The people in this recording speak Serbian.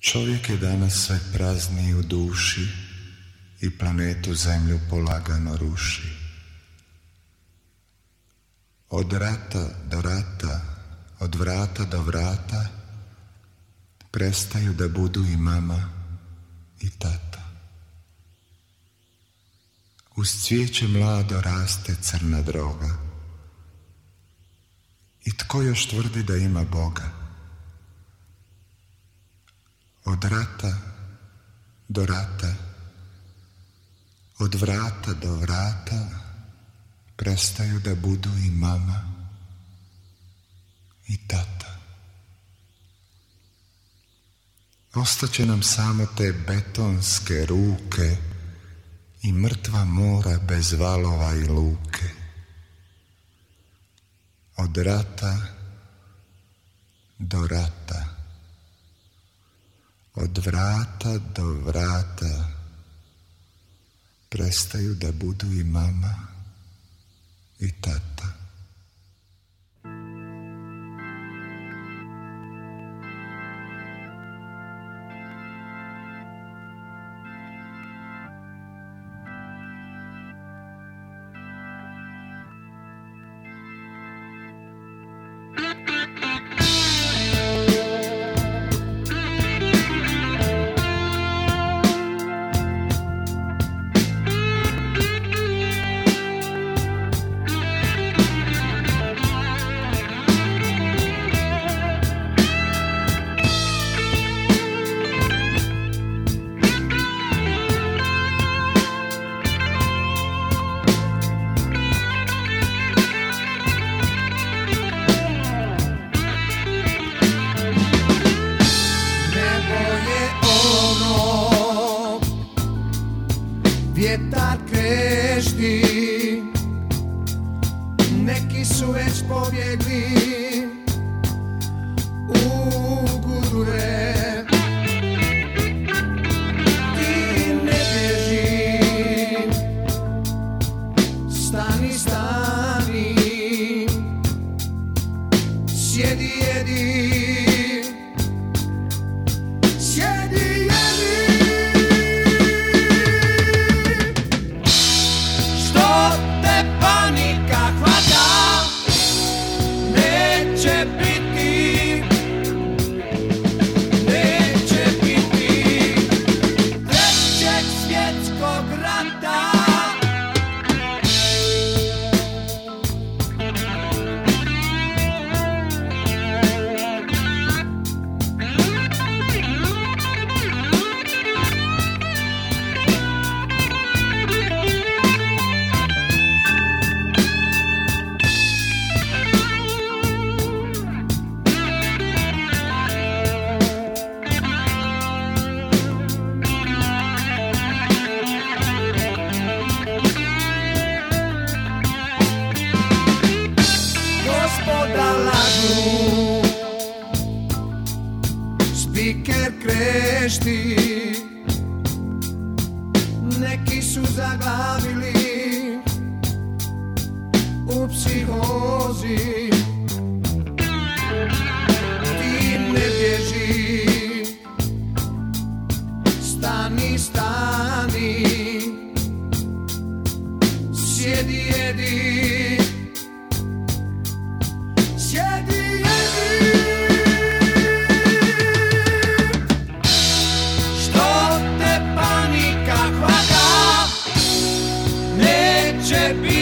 Čovjek je danas sve prazniji u duši i planetu Zemlju polagano ruši. Od rata do rata, od vrata do vrata, prestaju da budu i mama i tata. Uz cvijeće mlado raste crna droga. I tko još tvrdi da ima Boga? Od rata do rata, od vrata do vrata, prestaju da budu i mama i tata. Ostaće nam samo te betonske ruke i mrtva mora bez valova i luke. Od rata do rata, od vrata do vrata, prestaju da budu i mama i tata. Vjetar krešti, neki su već pobjegli u gudure. Ti ne bježi, stani, stani, sjedi, jedi, sjedi, jedi. Spiker krešti, neki su zaglavili u psihozi. Ti ne bježi, stani, stani, sjedi, jedi, sjedi, jedi. Što te panika hvata, neće biti